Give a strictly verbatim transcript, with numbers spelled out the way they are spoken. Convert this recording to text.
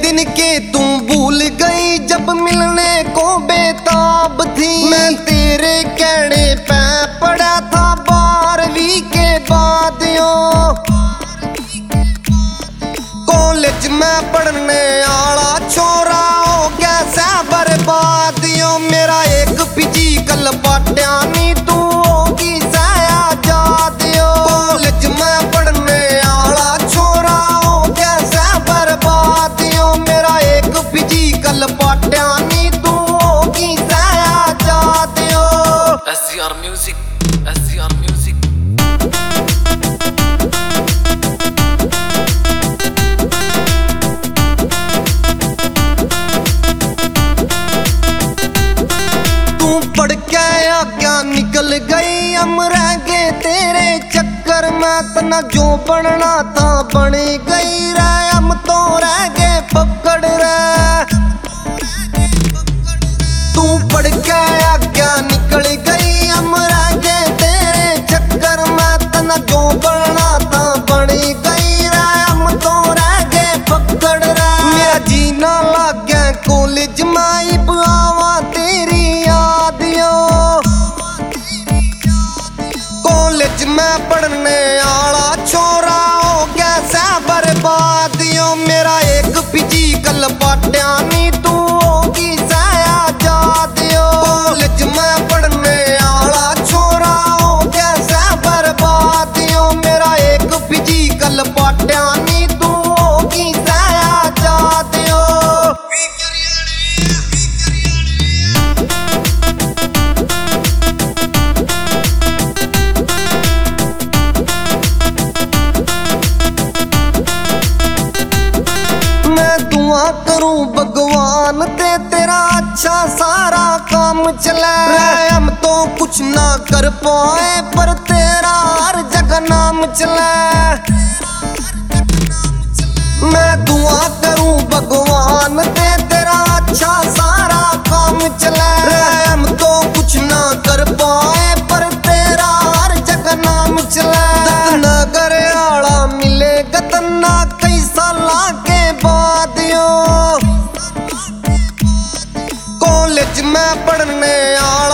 दिन के तुम भूल गई जब मिलने को बेताब थी। मैं तेरे कहने पे पड़ा था बारहवीं के बाद यो कॉलेज में पढ़ने आला छोरा हो गया सा बर्बाद यो। मेरा एक फिजिकल पाटिया नी तू होगी साया जाद यो। कॉलेज में पढ़ने आला छोरा हो गया सा बर्बाद यो। मेरा एक फिजिकल पाटिया नी तू होगी साया जाद यो। S Z R Music, S Z R Music। पढ़ के आज्ञा निकल गई हम रह गए तेरे चक्कर में। तना जो बनना था बन गई रे हम तो रह गए पकड़ रे। तू पढ़ के आज्ञा निकल गई हम रह गए तेरे चक्कर में। तना जो बनना था बन गई रे हम तो रह गए पकड़ रे। मेरा जीना लग गया कॉलेज में आवा तेरी याद यो। कॉलेज में पढ़ने आला छोरा हो गया सा बर्बाद यो। मेरा एक फिजिकल पाटिया नी तू होगी साया जाद यो। कॉलेज में पढ़ने आला छोरा हो गया सा बर्बाद यो। मेरा एक फिजिकल पाटिया नी तू होगी साया जाद यो। दुआ करूं भगवान दे तेरा अच्छा सारा काम चले। हम तो कुछ ना कर पाए पर तेरा हर जगह नाम चले। मैं दुआ करूं भगवान दे तेरा अच्छा सारा काम चले। हम तो कुछ ना कर पाए पर तेरा हर जगह नाम चले। नगर आला मिलेगा तना कई साल के बाद यो। कॉलेज में पढ़ने आ